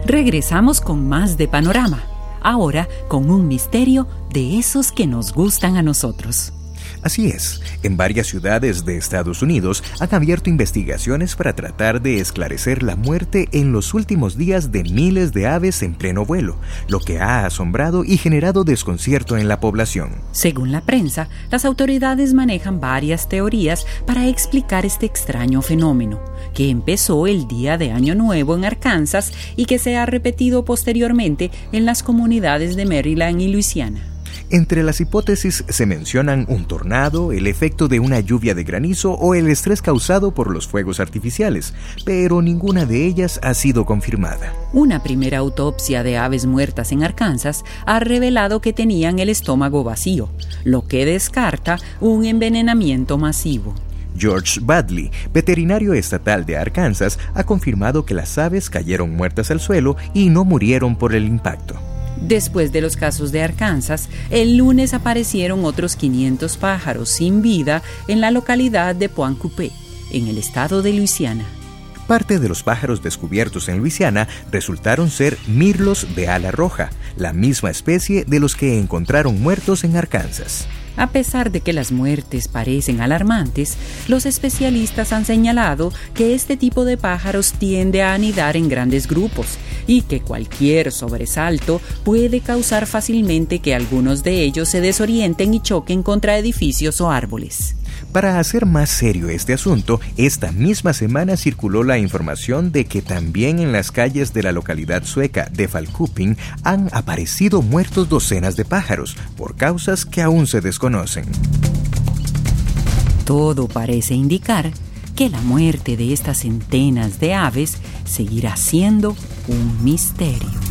Regresamos con más de Panorama, ahora con un misterio de esos que nos gustan a nosotros. Así es, en varias ciudades de Estados Unidos han abierto investigaciones para tratar de esclarecer la muerte en los últimos días de miles de aves en pleno vuelo, lo que ha asombrado y generado desconcierto en la población. Según la prensa, las autoridades manejan varias teorías para explicar este extraño fenómeno, que empezó el día de Año Nuevo en Arkansas y que se ha repetido posteriormente en las comunidades de Maryland y Luisiana. Entre las hipótesis se mencionan un tornado, el efecto de una lluvia de granizo o el estrés causado por los fuegos artificiales, pero ninguna de ellas ha sido confirmada. Una primera autopsia de aves muertas en Arkansas ha revelado que tenían el estómago vacío, lo que descarta un envenenamiento masivo. George Badley, veterinario estatal de Arkansas, ha confirmado que las aves cayeron muertas al suelo y no murieron por el impacto. Después de los casos de Arkansas, el lunes aparecieron otros 500 pájaros sin vida en la localidad de Pointe Coupée, en el estado de Luisiana. Parte de los pájaros descubiertos en Luisiana resultaron ser mirlos de ala roja, la misma especie de los que encontraron muertos en Arkansas. A pesar de que las muertes parecen alarmantes, los especialistas han señalado que este tipo de pájaros tiende a anidar en grandes grupos y que cualquier sobresalto puede causar fácilmente que algunos de ellos se desorienten y choquen contra edificios o árboles. Para hacer más serio este asunto, esta misma semana circuló la información de que también en las calles de la localidad sueca de Falköping han aparecido muertos docenas de pájaros por causas que aún se desconocen. Todo parece indicar que la muerte de estas centenas de aves seguirá siendo un misterio.